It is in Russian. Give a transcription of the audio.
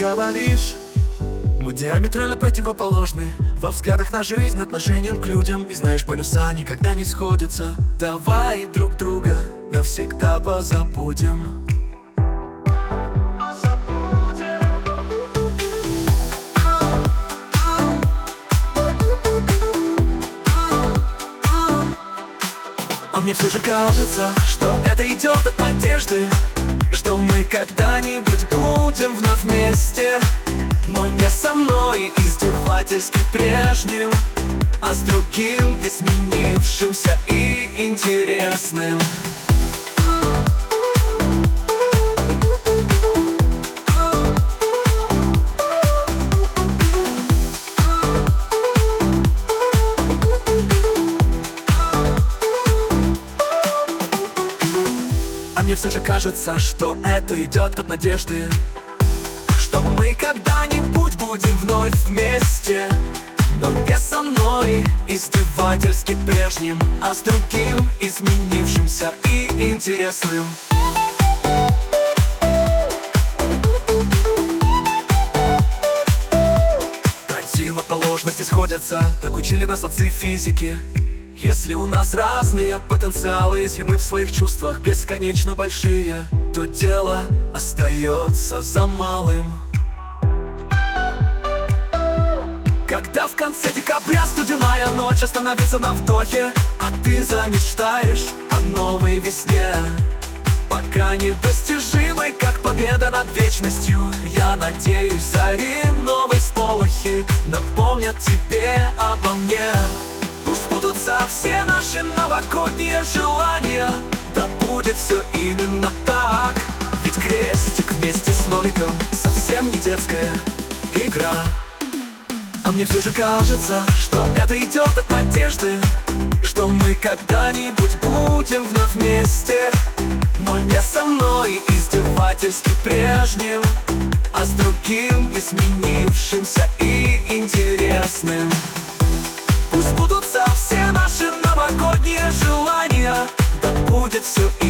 говоришь. Мы диаметрально противоположны во взглядах на жизнь, отношениям к людям. И знаешь, полюса никогда не сходятся. Давай друг друга навсегда позабудем. А мне все же кажется, что это идет от надежды, что мы когда-нибудь будем вновь вместе. Но не со мной издевательски прежним, а с другим, изменившимся и интересным. А мне все же кажется, что это идет от надежды, что мы когда-нибудь будем вновь вместе. Но не со мной издевательски прежним, а с другим, изменившимся и интересным. Противоположности сходятся, так учили нас отцы физики. Если у нас разные потенциалы, если мы в своих чувствах бесконечно большие, то дело остается за малым. Когда в конце декабря студеная ночь остановится на вдохе, а ты замечтаешь о новой весне, пока недостижимой, как победа над вечностью, я надеюсь, зари новой сполохи напомнят тебе обо мне. Пусть сбудутся все наши новогодние желания, да будет все именно так. Ведь крестик вместе с Новиком совсем не детская игра. А мне все же кажется, что это идет от надежды, что мы когда-нибудь будем вновь вместе. Но не со мной издевательски прежним, а с другим, изменившимся и интересным. Пусть сбудутся все наши новогодние желания, да будет все